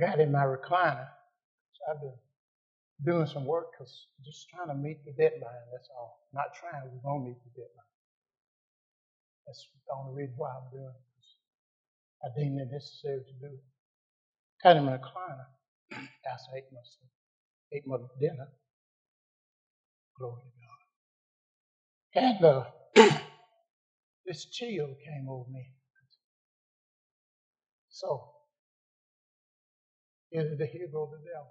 got in my recliner. So I've been doing some work because just trying to meet the deadline, that's all. Not trying, we're going to meet the deadline. That's the only reason why I'm doing it. I deemed it necessary to do it. Got in my recliner after ate my dinner. Glory to God. And this chill came over me. So, here goes the devil.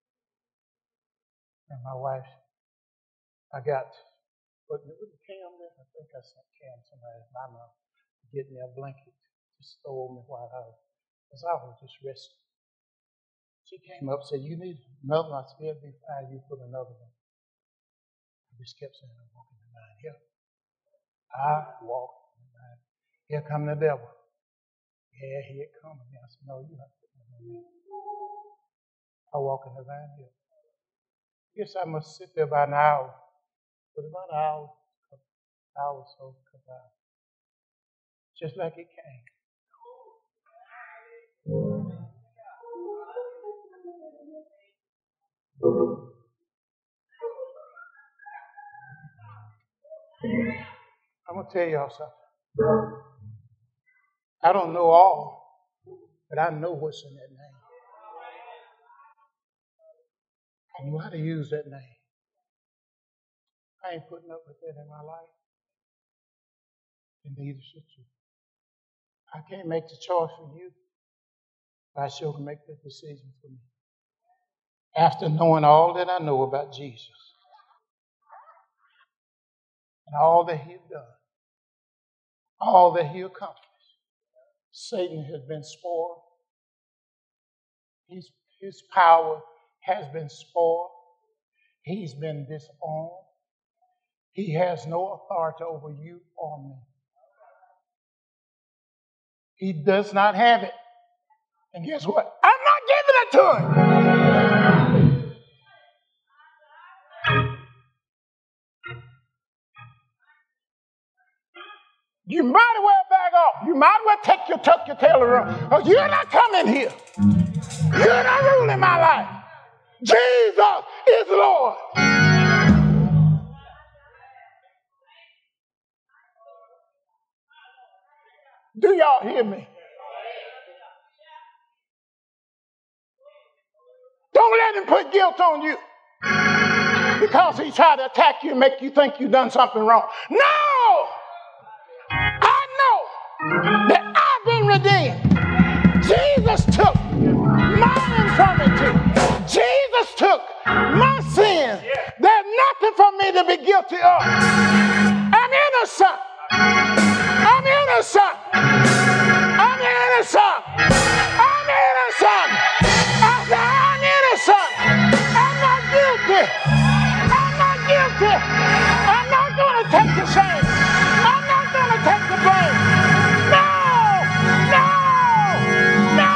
And my wife, I got, what Cam there? I think I sent Cam somebody in my mouth to get me a blanket, just throw me while because I was just resting. She came up and said, you need another one. I said, it'll be fine, you put another one. I just kept saying, I'm walking the line here. I walk the line. Here come the devil. Yeah, here it comes. I said, no, you have to put one on me. I walk in the line here. Guess I must sit there about an hour. But about an hour or so come by. Just like it came. I'm going to tell y'all something. I don't know all, but I know what's in that name. I know how to use that name. I ain't putting up with that in my life. And neither should you. I can't make the choice for you, but I sure can make the decision for me. After knowing all that I know about Jesus and all that He's done, all that He accomplished, Satan has been spoiled. His power has been spoiled. He's been disowned. He has no authority over you or me. He does not have it. And guess what? I'm not giving it to him. You might as well back off. You might as well tuck your tail around. Because you're not coming here. You're not ruling my life. Jesus is Lord. Do y'all hear me? Don't let him put guilt on you because he tried to attack you and make you think you've done something wrong. No! I know that I've been redeemed. Jesus took my infirmity. Jesus took my sin. There's nothing for me to be guilty of. I'm innocent. I'm innocent. I'm innocent. I'm innocent. I said, I'm innocent. I'm not guilty. I'm not guilty. I'm not going to take the shame. I'm not going to take the blame. No! No! No!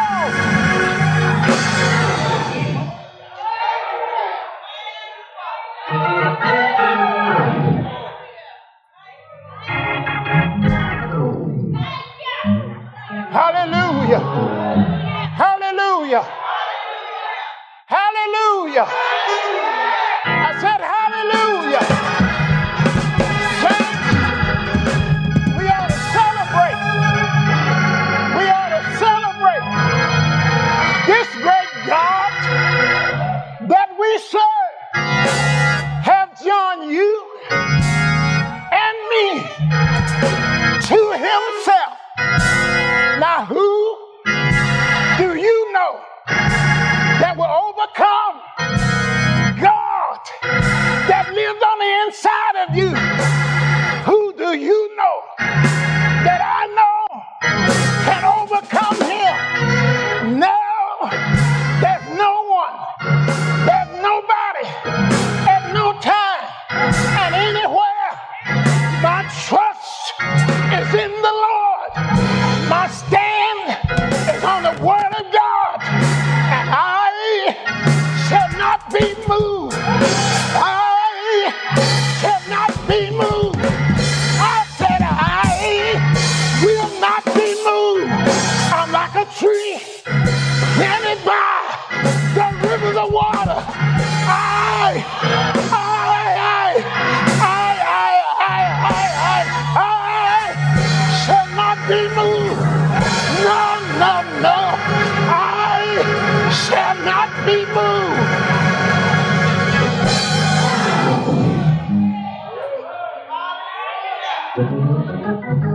Hallelujah. Hallelujah. Hallelujah. I said hallelujah. Saints, we ought to celebrate. We ought to celebrate this great God that we serve have joined you and me to himself. Now who do you know that will overcome God that lives on the inside of you? Who do you know that I know can overcome him? No, there's no one, there's nobody, at no time and anywhere. My trust is in the Lord. My stand is on the Word of God, and I shall not be moved. I shall not be moved. I said I will not be moved. I'm like a tree planted by the rivers of water, I shall not be moved. No, no, no. I shall not be moved.